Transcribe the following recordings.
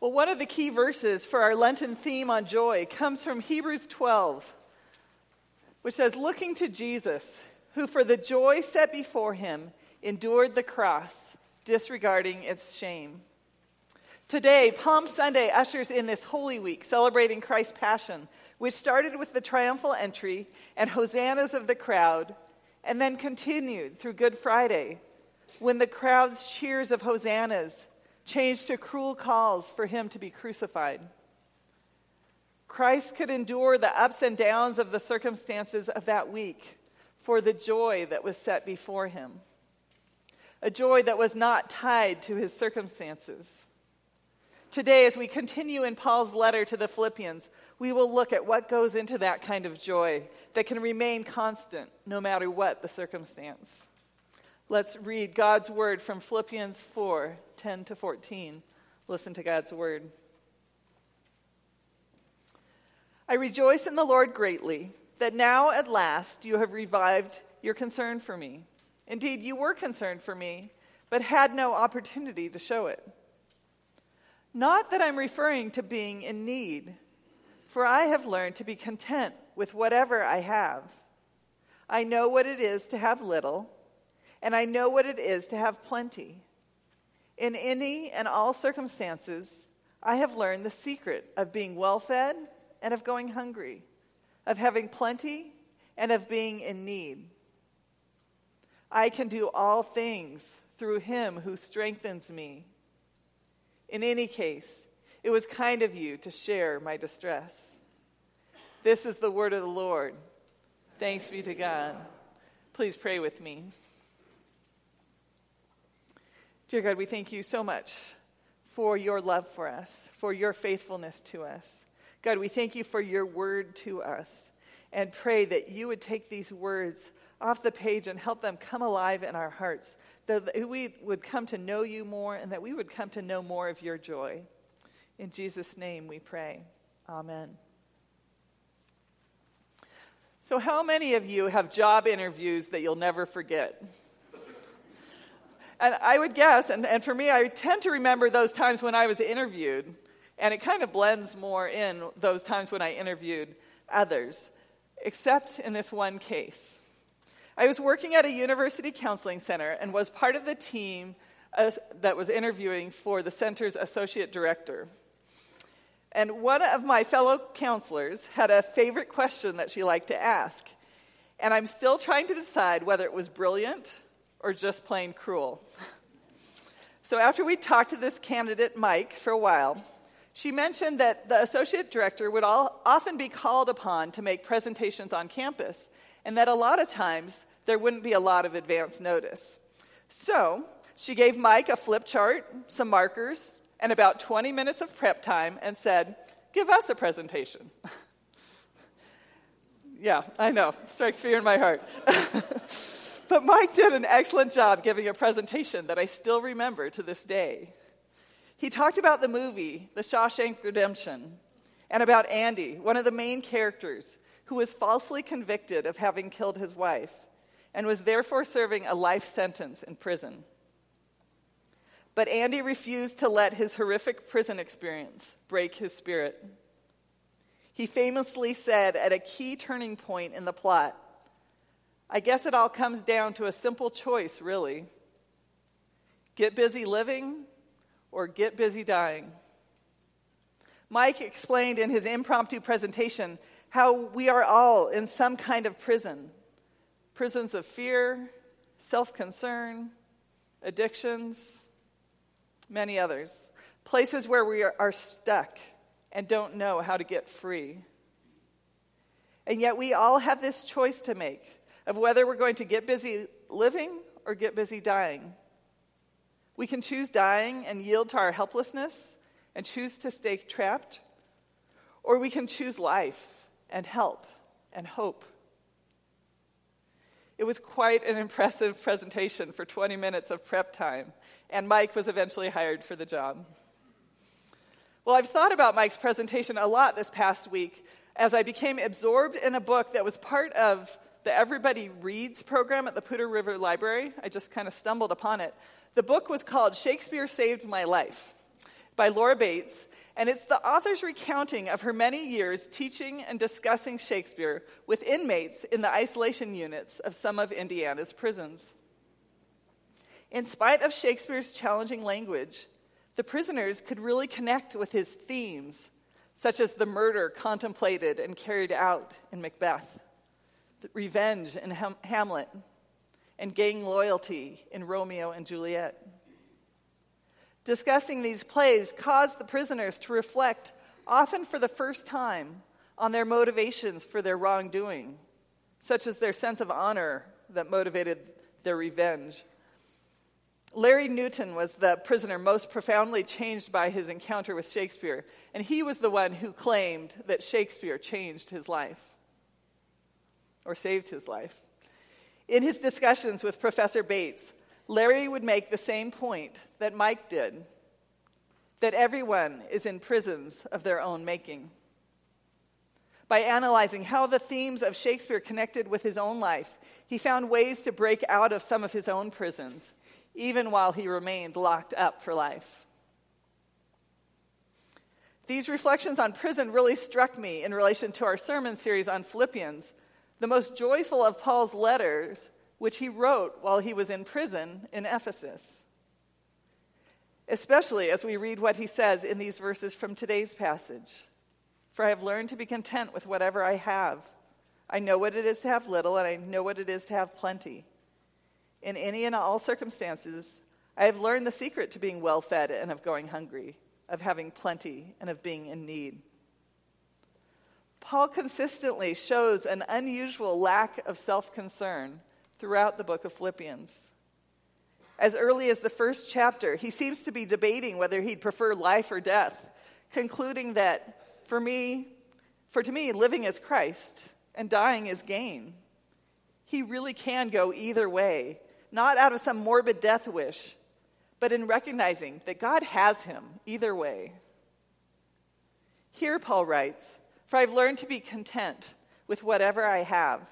Well, one of the key verses for our Lenten theme on joy comes from Hebrews 12, which says, "Looking to Jesus, who for the joy set before him endured the cross, disregarding its shame." Today, Palm Sunday ushers in this Holy Week, celebrating Christ's Passion, which started with the triumphal entry and hosannas of the crowd, and then continued through Good Friday, when the crowd's cheers of hosannas changed to cruel calls for him to be crucified. Christ could endure the ups and downs of the circumstances of that week for the joy that was set before him, a joy that was not tied to his circumstances. Today, as we continue in Paul's letter to the Philippians, we will look at what goes into that kind of joy that can remain constant no matter what the circumstance. Let's read God's word from Philippians 4, 10 to 14. Listen to God's word. "I rejoice in the Lord greatly that now at last you have revived your concern for me. Indeed, you were concerned for me, but had no opportunity to show it. Not that I'm referring to being in need, for I have learned to be content with whatever I have. I know what it is to have little, and I know what it is to have plenty. In any and all circumstances, I have learned the secret of being well-fed and of going hungry, of having plenty and of being in need. I can do all things through him who strengthens me. In any case, it was kind of you to share my distress." This is the word of the Lord. Thanks be to God. Please pray with me. Dear God, we thank you so much for your love for us, for your faithfulness to us. God, we thank you for your word to us, and pray that you would take these words off the page and help them come alive in our hearts, that we would come to know you more and that we would come to know more of your joy. In Jesus' name we pray. Amen. So how many of you have job interviews that you'll never forget? And I would guess, and for me, I tend to remember those times when I was interviewed, and it kind of blends more in those times when I interviewed others, except in this one case. I was working at a university counseling center and was part of the team that was interviewing for the center's associate director. And one of my fellow counselors had a favorite question that she liked to ask, and I'm still trying to decide whether it was brilliant or just plain cruel. So after we talked to this candidate, Mike, for a while, she mentioned that the associate director would often be called upon to make presentations on campus, and that a lot of times there wouldn't be a lot of advance notice. So she gave Mike a flip chart, some markers, and about 20 minutes of prep time and said, "Give us a presentation." Yeah, I know, strikes fear in my heart. But Mike did an excellent job giving a presentation that I still remember to this day. He talked about the movie, The Shawshank Redemption, and about Andy, one of the main characters, who was falsely convicted of having killed his wife and was therefore serving a life sentence in prison. But Andy refused to let his horrific prison experience break his spirit. He famously said at a key turning point in the plot, "I guess it all comes down to a simple choice, really. Get busy living or get busy dying." Mike explained in his impromptu presentation how we are all in some kind of prison. Prisons of fear, self-concern, addictions, many others. Places where we are stuck and don't know how to get free. And yet we all have this choice to make of whether we're going to get busy living or get busy dying. We can choose dying and yield to our helplessness and choose to stay trapped, or we can choose life and help and hope. It was quite an impressive presentation for 20 minutes of prep time, and Mike was eventually hired for the job. Well, I've thought about Mike's presentation a lot this past week as I became absorbed in a book that was part of the Everybody Reads program at the Poudre River Library. I just kind of stumbled upon it. The book was called Shakespeare Saved My Life by Laura Bates, And it's the author's recounting of her many years teaching and discussing Shakespeare with inmates in the isolation units of some of Indiana's prisons. In spite of Shakespeare's challenging language, the prisoners could really connect with his themes, such as the murder contemplated and carried out in Macbeth, the revenge in Hamlet, and gang loyalty in Romeo and Juliet. Discussing these plays caused the prisoners to reflect, often for the first time, on their motivations for their wrongdoing, such as their sense of honor that motivated their revenge. Larry Newton was the prisoner most profoundly changed by his encounter with Shakespeare, and he was the one who claimed that Shakespeare changed his life, or saved his life. In his discussions with Professor Bates, Larry would make the same point that Mike did, that everyone is in prisons of their own making. By analyzing how the themes of Shakespeare connected with his own life, he found ways to break out of some of his own prisons, even while he remained locked up for life. These reflections on prison really struck me in relation to our sermon series on Philippians, the most joyful of Paul's letters, which he wrote while he was in prison in Ephesus. Especially as we read what he says in these verses from today's passage. For I have learned to be content with whatever I have. I know what it is to have little, and I know what it is to have plenty. In any and all circumstances, I have learned the secret to being well-fed and of going hungry, of having plenty and of being in need. Paul consistently shows an unusual lack of self-concern throughout the book of Philippians. As early as the first chapter, he seems to be debating whether he'd prefer life or death, concluding that, to me, living is Christ and dying is gain. He really can go either way, not out of some morbid death wish, but in recognizing that God has him either way. Here, Paul writes, "For I've learned to be content with whatever I have."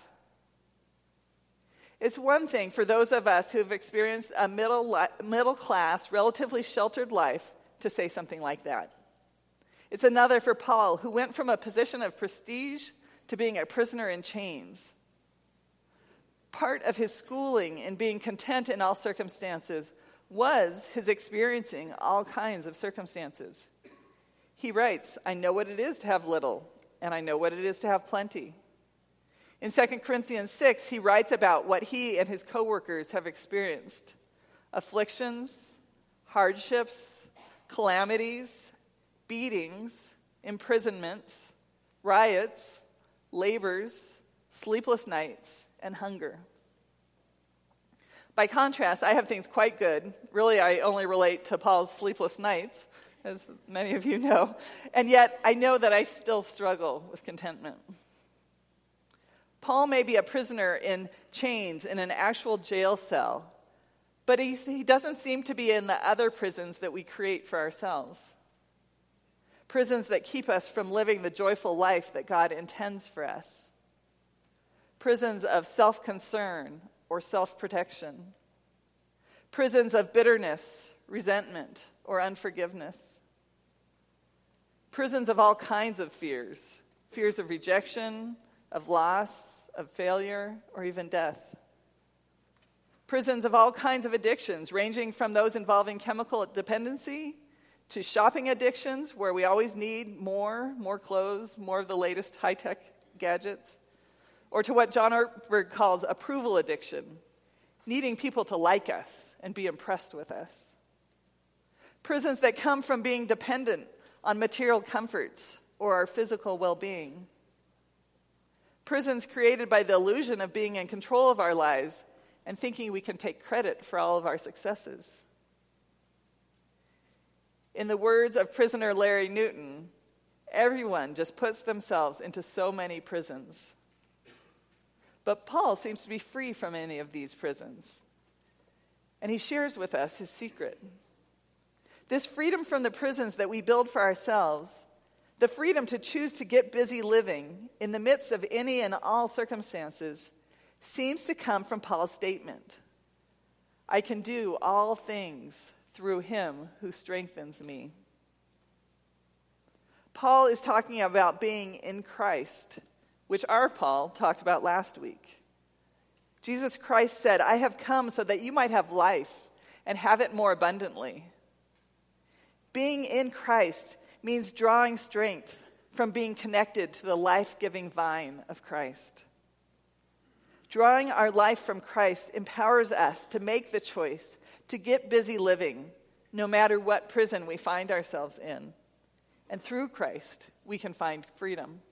It's one thing for those of us who have experienced a middle class, relatively sheltered life to say something like that. It's another for Paul, who went from a position of prestige to being a prisoner in chains. Part of his schooling in being content in all circumstances was his experiencing all kinds of circumstances. He writes, "I know what it is to have little, and I know what it is to have plenty." In 2 Corinthians 6, he writes about what he and his co-workers have experienced: afflictions, hardships, calamities, beatings, imprisonments, riots, labors, sleepless nights, and hunger. By contrast, I have things quite good. Really, I only relate to Paul's sleepless nights, as many of you know, and yet I know that I still struggle with contentment. Paul may be a prisoner in chains in an actual jail cell, but he doesn't seem to be in the other prisons that we create for ourselves. Prisons that keep us from living the joyful life that God intends for us. Prisons of self-concern or self-protection. Prisons of bitterness, resentment, or unforgiveness. Prisons of all kinds of fears. Fears of rejection, of loss, of failure, or even death. Prisons of all kinds of addictions, ranging from those involving chemical dependency to shopping addictions, where we always need more clothes, more of the latest high-tech gadgets, or to what John Ortberg calls approval addiction, needing people to like us and be impressed with us. Prisons that come from being dependent on material comforts or our physical well-being. Prisons created by the illusion of being in control of our lives and thinking we can take credit for all of our successes. In the words of prisoner Larry Newton, everyone just puts themselves into so many prisons. But Paul seems to be free from any of these prisons. And he shares with us his secret. This freedom from the prisons that we build for ourselves, the freedom to choose to get busy living in the midst of any and all circumstances, seems to come from Paul's statement, "I can do all things through him who strengthens me." Paul is talking about being in Christ, which our Paul talked about last week. Jesus Christ said, "I have come so that you might have life and have it more abundantly." Being in Christ means drawing strength from being connected to the life-giving vine of Christ. Drawing our life from Christ empowers us to make the choice to get busy living, no matter what prison we find ourselves in. And through Christ, we can find freedom.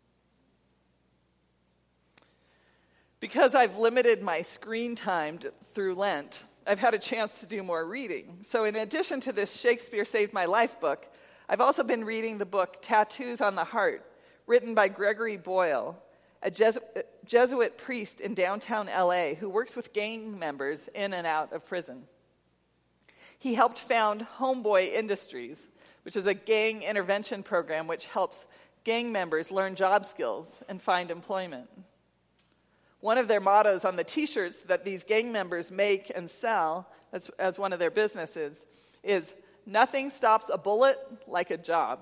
Because I've limited my screen time through Lent, I've had a chance to do more reading. So in addition to this Shakespeare Saved My Life book, I've also been reading the book Tattoos on the Heart, written by Gregory Boyle, a Jesuit priest in downtown LA who works with gang members in and out of prison. He helped found Homeboy Industries, which is a gang intervention program which helps gang members learn job skills and find employment. One of their mottos on the t-shirts that these gang members make and sell as one of their businesses is, "Nothing stops a bullet like a job."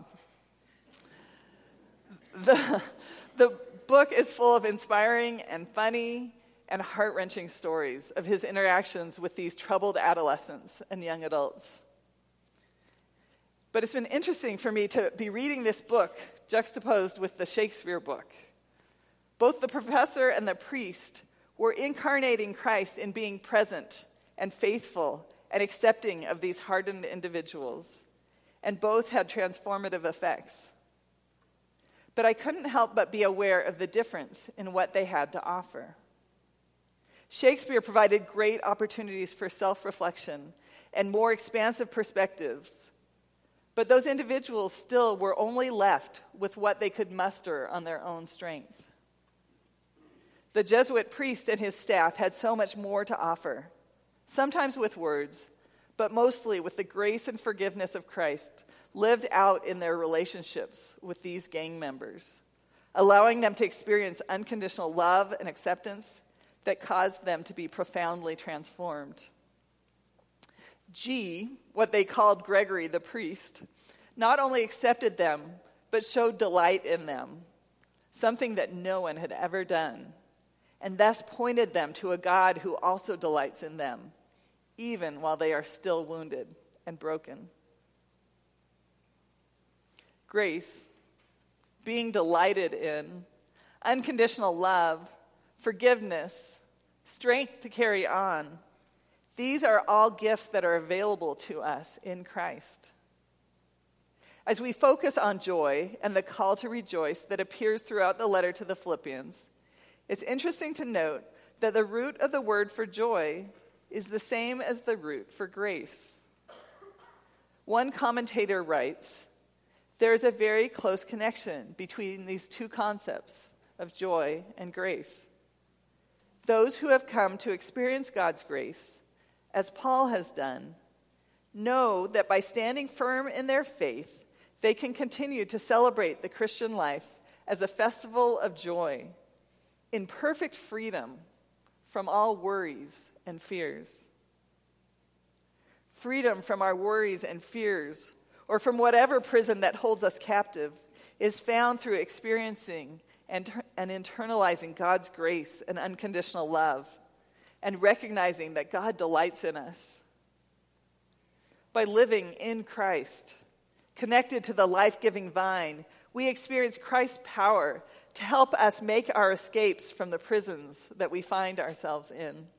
The book is full of inspiring and funny and heart-wrenching stories of his interactions with these troubled adolescents and young adults. But it's been interesting for me to be reading this book juxtaposed with the Shakespeare book. Both the professor and the priest were incarnating Christ in being present and faithful and accepting of these hardened individuals, and both had transformative effects. But I couldn't help but be aware of the difference in what they had to offer. Shakespeare provided great opportunities for self-reflection and more expansive perspectives, but those individuals still were only left with what they could muster on their own strength. The Jesuit priest and his staff had so much more to offer, sometimes with words, but mostly with the grace and forgiveness of Christ lived out in their relationships with these gang members, allowing them to experience unconditional love and acceptance that caused them to be profoundly transformed. G, what they called Gregory the priest, not only accepted them, but showed delight in them, something that no one had ever done, and thus pointed them to a God who also delights in them, even while they are still wounded and broken. Grace, being delighted in, unconditional love, forgiveness, strength to carry on, these are all gifts that are available to us in Christ. As we focus on joy and the call to rejoice that appears throughout the letter to the Philippians, it's interesting to note that the root of the word for joy is the same as the root for grace. One commentator writes, "There is a very close connection between these two concepts of joy and grace. Those who have come to experience God's grace, as Paul has done, know that by standing firm in their faith, they can continue to celebrate the Christian life as a festival of joy, in perfect freedom from all worries and fears. Freedom from our worries and fears, or from whatever prison that holds us captive, is found through experiencing and internalizing God's grace and unconditional love, and recognizing that God delights in us. By living in Christ, connected to the life-giving vine, we experience Christ's power to help us make our escapes from the prisons that we find ourselves in.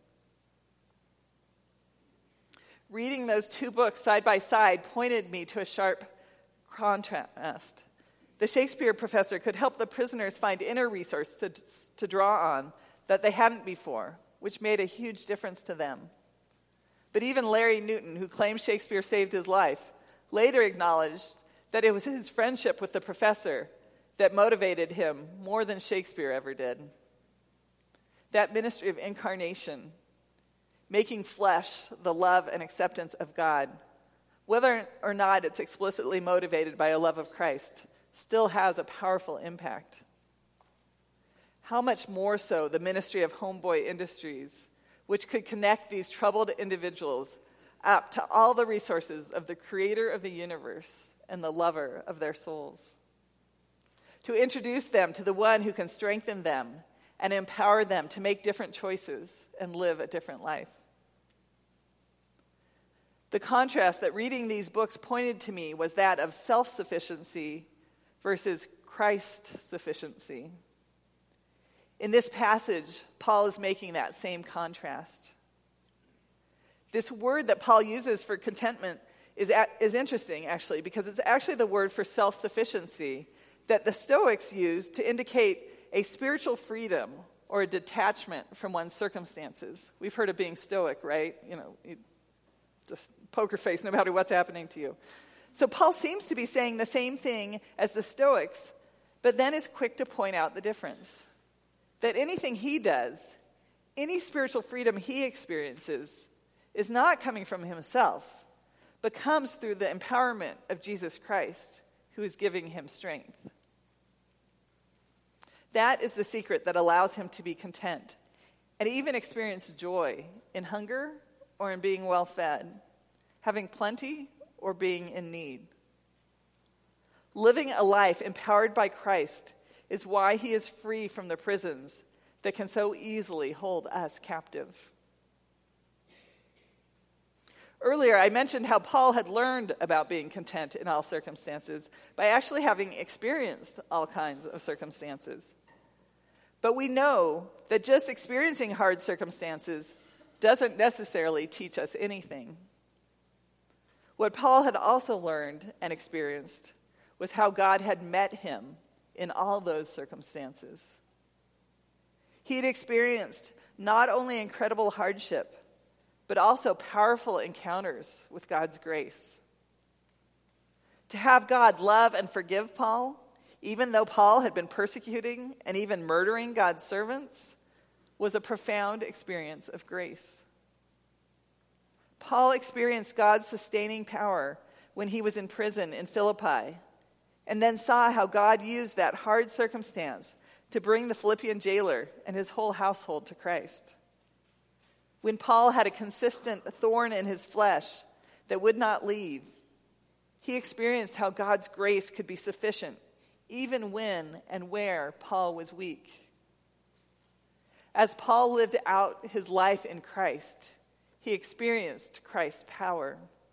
Reading those two books side by side pointed me to a sharp contrast. The Shakespeare professor could help the prisoners find inner resources to draw on that they hadn't before, which made a huge difference to them. But even Larry Newton, who claimed Shakespeare saved his life, later acknowledged that it was his friendship with the professor that motivated him more than Shakespeare ever did. That ministry of incarnation, making flesh the love and acceptance of God, whether or not it's explicitly motivated by a love of Christ, still has a powerful impact. How much more so the ministry of Homeboy Industries, which could connect these troubled individuals up to all the resources of the creator of the universe and the lover of their souls. to introduce them to the one who can strengthen them and empower them to make different choices and live a different life. The contrast that reading these books pointed to me was that of self-sufficiency versus Christ-sufficiency. In this passage, Paul is making that same contrast. This word that Paul uses for contentment is interesting, actually, because it's actually the word for self-sufficiency that the Stoics used to indicate a spiritual freedom or a detachment from one's circumstances. We've heard of being Stoic, right? You just poker face no matter what's happening to you. So Paul seems to be saying the same thing as the Stoics, but then is quick to point out the difference. That anything he does, any spiritual freedom he experiences, is not coming from himself, but comes through the empowerment of Jesus Christ, who is giving him strength. That is the secret that allows him to be content and even experience joy in hunger or in being well fed, having plenty or being in need. Living a life empowered by Christ is why he is free from the prisons that can so easily hold us captive. Earlier, I mentioned how Paul had learned about being content in all circumstances by actually having experienced all kinds of circumstances. But we know that just experiencing hard circumstances doesn't necessarily teach us anything. What Paul had also learned and experienced was how God had met him in all those circumstances. He had experienced not only incredible hardship, but also powerful encounters with God's grace. To have God love and forgive Paul, even though Paul had been persecuting and even murdering God's servants, was a profound experience of grace. Paul experienced God's sustaining power when he was in prison in Philippi, and then saw how God used that hard circumstance to bring the Philippian jailer and his whole household to Christ. When Paul had a consistent thorn in his flesh that would not leave, he experienced how God's grace could be sufficient even when and where Paul was weak. As Paul lived out his life in Christ, he experienced Christ's power.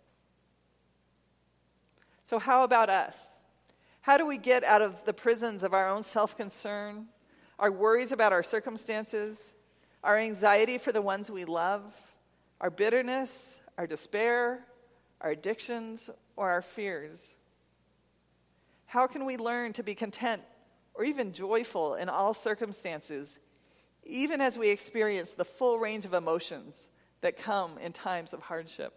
So how about us? How do we get out of the prisons of our own self-concern, our worries about our circumstances, our anxiety for the ones we love, our bitterness, our despair, our addictions, or our fears? How can we learn to be content or even joyful in all circumstances, even as we experience the full range of emotions that come in times of hardship?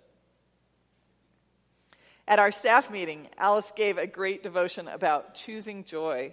At our staff meeting, Alice gave a great devotion about choosing joy.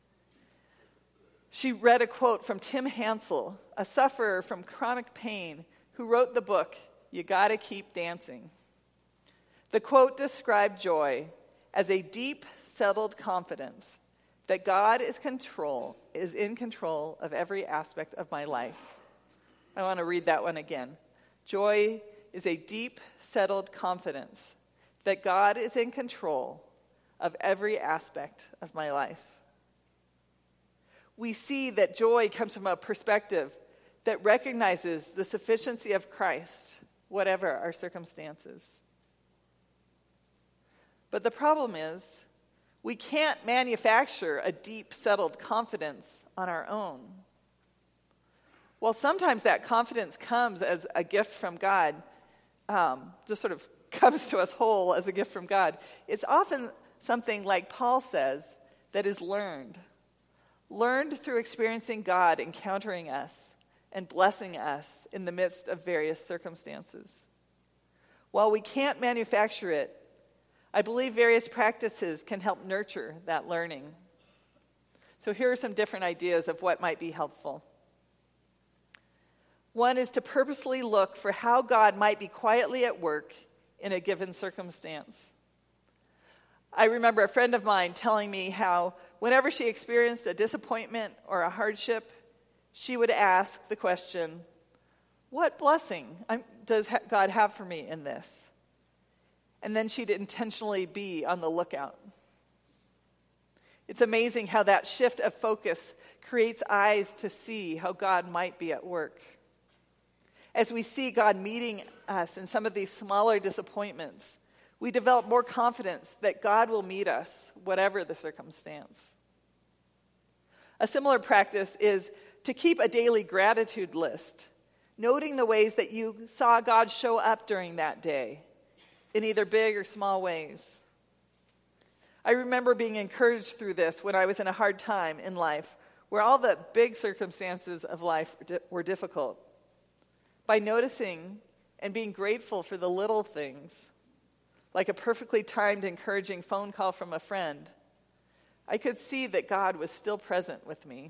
She read a quote from Tim Hansel, a sufferer from chronic pain, who wrote the book, You Gotta Keep Dancing. The quote described joy as a deep, settled confidence that God is in control of every aspect of my life. I want to read that one again. Joy is a deep, settled confidence that God is in control of every aspect of my life. We see that joy comes from a perspective that recognizes the sufficiency of Christ, whatever our circumstances. But the problem is, we can't manufacture a deep, settled confidence on our own. While sometimes that confidence comes as a gift from God, just sort of comes to us whole as a gift from God, it's often something, like Paul says, that is learned through experiencing God encountering us and blessing us in the midst of various circumstances. While we can't manufacture it, I believe various practices can help nurture that learning. So here are some different ideas of what might be helpful. One is to purposely look for how God might be quietly at work in a given circumstance. I remember a friend of mine telling me how whenever she experienced a disappointment or a hardship, she would ask the question, what blessing does God have for me in this? And then she'd intentionally be on the lookout. It's amazing how that shift of focus creates eyes to see how God might be at work. As we see God meeting us in some of these smaller disappointments, we develop more confidence that God will meet us, whatever the circumstance. A similar practice is to keep a daily gratitude list, noting the ways that you saw God show up during that day, in either big or small ways. I remember being encouraged through this when I was in a hard time in life, where all the big circumstances of life were difficult. By noticing and being grateful for the little things, like a perfectly timed, encouraging phone call from a friend, I could see that God was still present with me.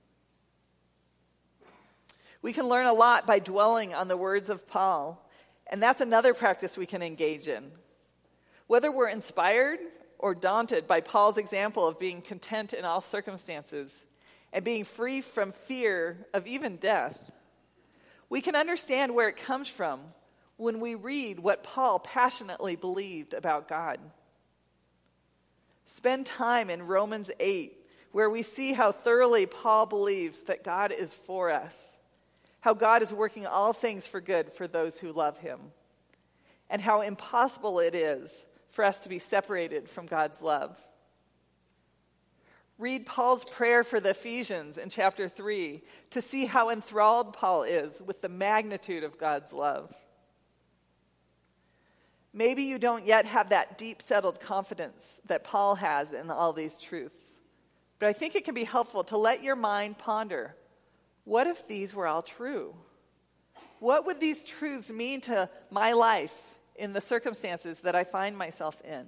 We can learn a lot by dwelling on the words of Paul, and that's another practice we can engage in. Whether we're inspired or daunted by Paul's example of being content in all circumstances and being free from fear of even death, we can understand where it comes from when we read what Paul passionately believed about God. Spend time in Romans 8, where we see how thoroughly Paul believes that God is for us, how God is working all things for good for those who love him, and how impossible it is for us to be separated from God's love. Read Paul's prayer for the Ephesians in chapter 3 to see how enthralled Paul is with the magnitude of God's love. Maybe you don't yet have that deep settled confidence that Paul has in all these truths, but I think it can be helpful to let your mind ponder, what if these were all true? What would these truths mean to my life in the circumstances that I find myself in?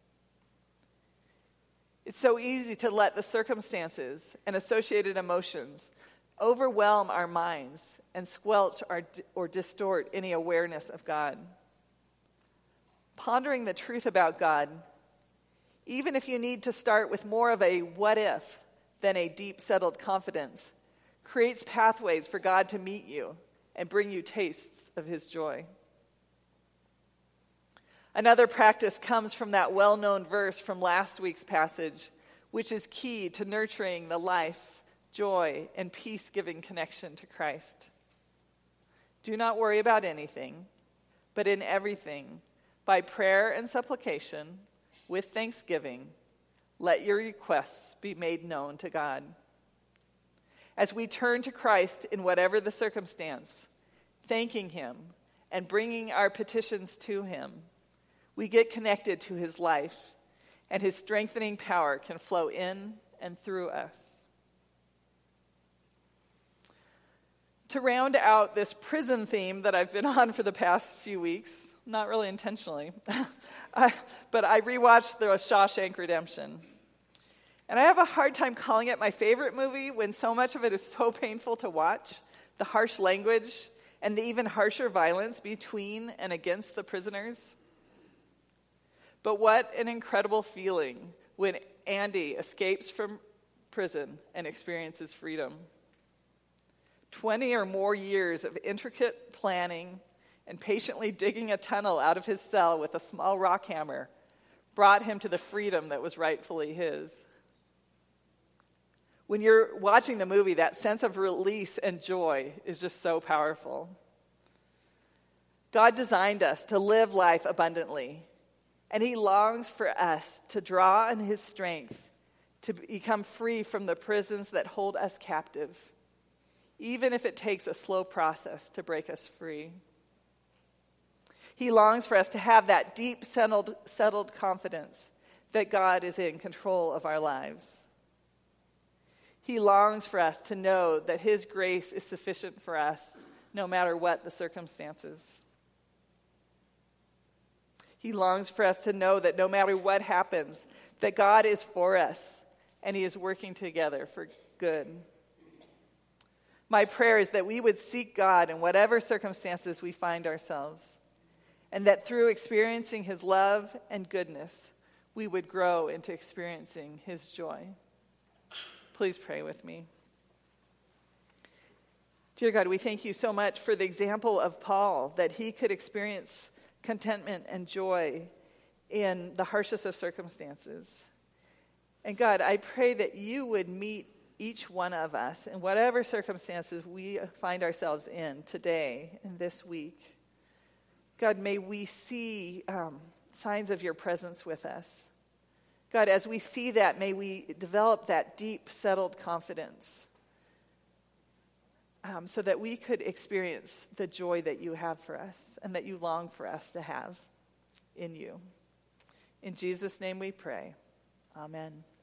It's so easy to let the circumstances and associated emotions overwhelm our minds and squelch or distort any awareness of God. Pondering the truth about God, even if you need to start with more of a what if than a deep settled confidence, creates pathways for God to meet you and bring you tastes of his joy. Another practice comes from that well-known verse from last week's passage, which is key to nurturing the life, joy, and peace-giving connection to Christ. Do not worry about anything, but in everything, by prayer and supplication, with thanksgiving, let your requests be made known to God. As we turn to Christ in whatever the circumstance, thanking him and bringing our petitions to him, we get connected to his life, and his strengthening power can flow in and through us. To round out this prison theme that I've been on for the past few weeks, not really intentionally, but I rewatched The Shawshank Redemption. And I have a hard time calling it my favorite movie when so much of it is so painful to watch. The harsh language and the even harsher violence between and against the prisoners. But what an incredible feeling when Andy escapes from prison and experiences freedom. 20 or more years of intricate planning and patiently digging a tunnel out of his cell with a small rock hammer brought him to the freedom that was rightfully his. When you're watching the movie, that sense of release and joy is just so powerful. God designed us to live life abundantly, and he longs for us to draw on his strength to become free from the prisons that hold us captive, even if it takes a slow process to break us free. He longs for us to have that deep, settled confidence that God is in control of our lives. He longs for us to know that his grace is sufficient for us, no matter what the circumstances. He longs for us to know that no matter what happens, that God is for us and he is working together for good. My prayer is that we would seek God in whatever circumstances we find ourselves, and that through experiencing his love and goodness, we would grow into experiencing his joy. Please pray with me. Dear God, we thank you so much for the example of Paul, that he could experience contentment and joy in the harshest of circumstances. And God, I pray that you would meet each one of us in whatever circumstances we find ourselves in today and this week. God, may we see signs of your presence with us. God, as we see that, may we develop that deep, settled confidence so that we could experience the joy that you have for us and that you long for us to have in you. In Jesus' name we pray. Amen.